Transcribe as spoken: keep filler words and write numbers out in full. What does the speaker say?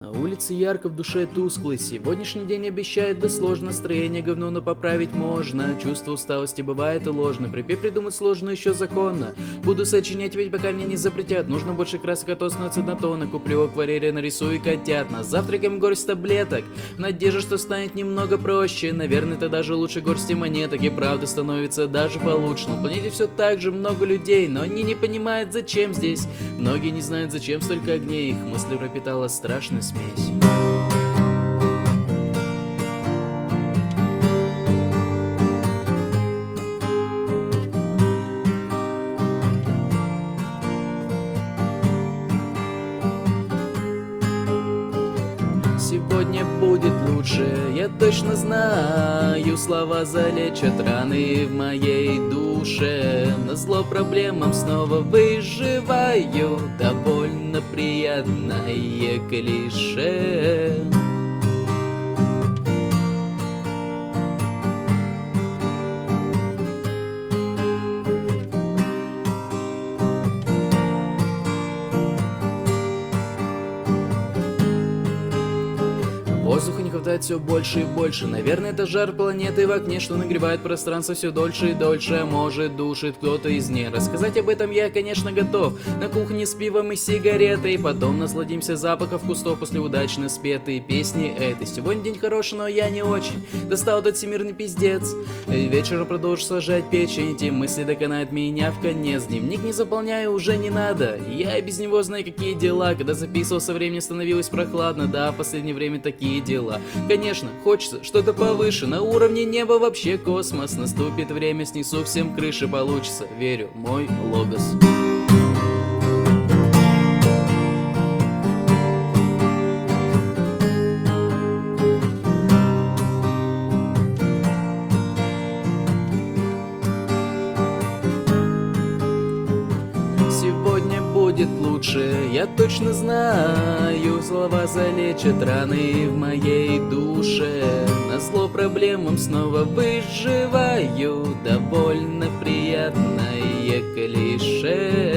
На улице ярко, в душе тускло. Сегодняшний день обещает, да сложно. Настроение говно, но поправить можно. Чувство усталости бывает и ложно. Припев придумать сложно еще законно. Буду сочинять, ведь пока мне не запретят. Нужно больше красок, а то становится однотонно. Куплю акварели, нарисую котят. На завтракаем горсть таблеток. В надежде, что станет немного проще. Наверное, это даже лучше горсти монеток. И правда становится даже получше. На планете все так же много людей, но они не понимают, зачем здесь. Многие не знают, зачем столько огней. Их мысли пропитала страшная смесь. Сегодня будет лучше, я точно знаю. Слова залечат раны в моей душе. Назло проблемам снова выживаю. Довольно приятное клише. Воздуха не хватает все больше и больше. Наверное, это жар планеты в окне, что нагревает пространство все дольше и дольше. А может, душит кто-то из них. Рассказать об этом я, конечно, готов. На кухне с пивом и сигаретой. Потом насладимся запахом кустов после удачно спетой песни этой. Сегодня день хороший, но я не очень. Достал этот всемирный пиздец. Вечером продолжу сажать печень. Эти мысли доконают меня в конец. Дневник не заполняю, уже не надо. Я и без него знаю, какие дела. Когда записывал, со временем становилось прохладно. Да, в последнее время такие дела. Конечно, хочется что-то повыше. На уровне неба вообще космос. Наступит время, снесу всем крыши. Получится, верю, мой логос. Сегодня будет лучше, я точно знаю. Слова залечат раны в моей душе. Назло проблемам снова выживаю. Довольно приятное клише.